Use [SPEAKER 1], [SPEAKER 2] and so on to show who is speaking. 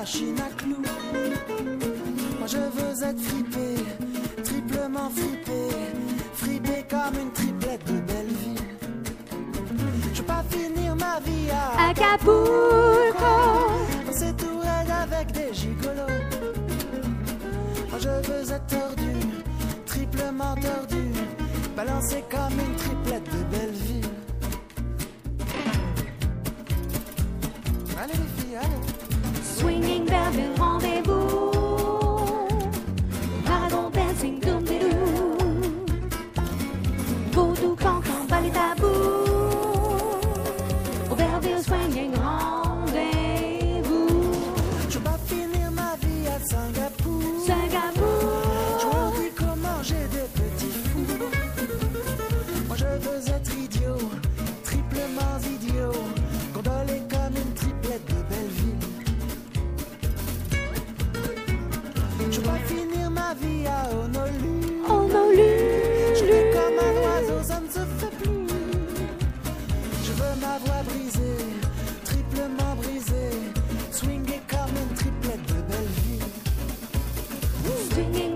[SPEAKER 1] machine à clous. Moi je veux être fripé, triplement fripé, fripé comme une triplette de Belleville. Je veux pas finir ma vie à
[SPEAKER 2] Acapulco.
[SPEAKER 1] On s'est tout raide avec des gigolos. Moi je veux être tordu, triplement tordu, balancé comme une triplette de Belleville. Allez les filles, allez.
[SPEAKER 2] Swinging Belleville rendez-vous. Marathon dancing doom-de-doo. Vaudou, cancan, ballet tabou. Au Belleville swinging rendez-vous.
[SPEAKER 1] Je veux pas finir ma vie à Singapour.
[SPEAKER 2] Singapour.
[SPEAKER 1] Je veux plus comment manger des petits fous. Moi je veux être idiot, triplement idiot, gondolé comme une triplette de Belleville. Je veux pas finir ma vie à Honolulu.
[SPEAKER 2] Honolulu.
[SPEAKER 1] Je vais comme un oiseau, ça ne se fait plus. Je veux ma voix brisée, triplement brisée, swinguer comme une triplette de Belleville.
[SPEAKER 2] Swinging